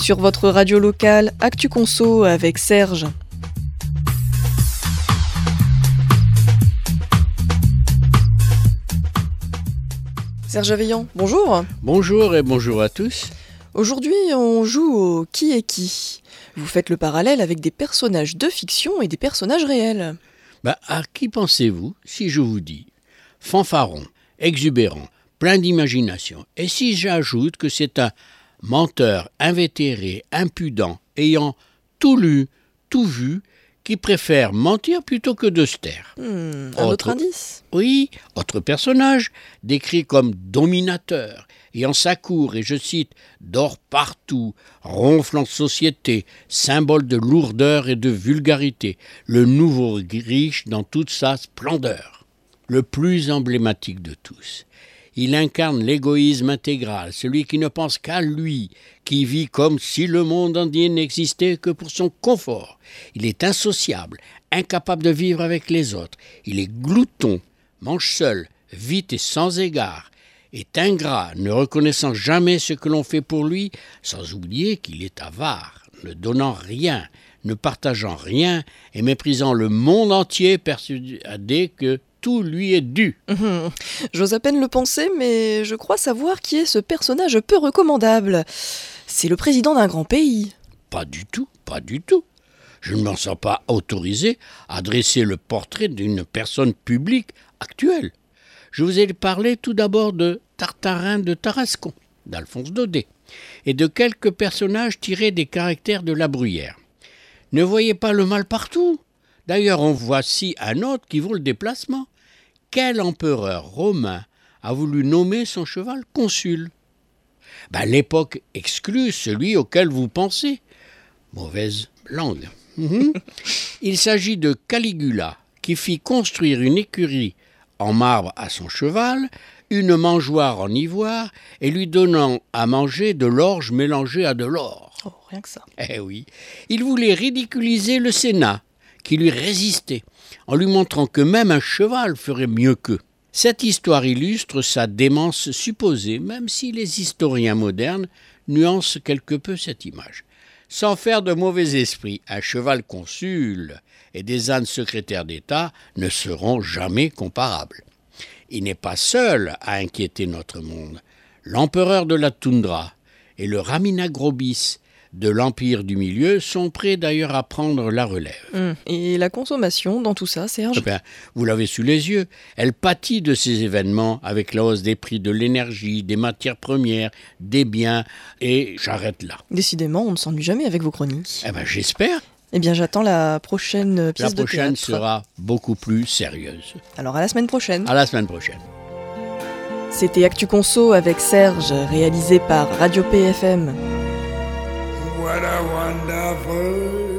sur votre radio locale, Actu Conso avec Serge. Serge Aveillant, bonjour. Bonjour et bonjour à tous. Aujourd'hui, on joue au Qui est qui. Vous faites le parallèle avec des personnages de fiction et des personnages réels. À qui pensez-vous si je vous dis fanfaron, exubérant, plein d'imagination? Et si j'ajoute que c'est un menteur invétéré, impudent, ayant tout lu, tout vu, qui préfère mentir plutôt que de se taire? Un autre indice? Oui, autre personnage, décrit comme dominateur, ayant sa cour, et je cite, dort partout, ronfle en société, symbole de lourdeur et de vulgarité, le nouveau riche dans toute sa splendeur. Le plus emblématique de tous. Il incarne l'égoïsme intégral, celui qui ne pense qu'à lui, qui vit comme si le monde entier n'existait que pour son confort. Il est insociable, incapable de vivre avec les autres. Il est glouton, mange seul, vite et sans égard, est ingrat, ne reconnaissant jamais ce que l'on fait pour lui, sans oublier qu'il est avare, ne donnant rien, ne partageant rien et méprisant le monde entier, persuadé que tout lui est dû. J'ose à peine le penser, mais je crois savoir qui est ce personnage peu recommandable. C'est le président d'un grand pays. Pas du tout, pas du tout. Je ne m'en sens pas autorisé à dresser le portrait d'une personne publique actuelle. Je vous ai parlé tout d'abord de Tartarin de Tarascon, d'Alphonse Daudet, et de quelques personnages tirés des caractères de La Bruyère. Ne voyez pas le mal partout. D'ailleurs, en voici un autre qui vaut le déplacement. Quel empereur romain a voulu nommer son cheval consul? L'époque exclut celui auquel vous pensez. Mauvaise langue. Il s'agit de Caligula, qui fit construire une écurie en marbre à son cheval, une mangeoire en ivoire, et lui donnant à manger de l'orge mélangée à de l'or. Oh, rien que ça. Eh oui, il voulait ridiculiser le Sénat, qui lui résistait, en lui montrant que même un cheval ferait mieux qu'eux. Cette histoire illustre sa démence supposée, même si les historiens modernes nuancent quelque peu cette image. Sans faire de mauvais esprit, un cheval consul et des ânes secrétaires d'État ne seront jamais comparables. Il n'est pas seul à inquiéter notre monde. L'empereur de la toundra et le Raminagrobis de l'Empire du Milieu sont prêts d'ailleurs à prendre la relève. Et la consommation dans tout ça, Serge? Vous l'avez sous les yeux. Elle pâtit de ces événements avec la hausse des prix de l'énergie, des matières premières, des biens, et j'arrête là. Décidément, on ne s'ennuie jamais avec vos chroniques. J'espère. Eh bien, j'attends la prochaine pièce de théâtre. La prochaine sera beaucoup plus sérieuse. Alors, à la semaine prochaine. À la semaine prochaine. C'était Actu Conso avec Serge, réalisé par Radio PFM. What a wonderful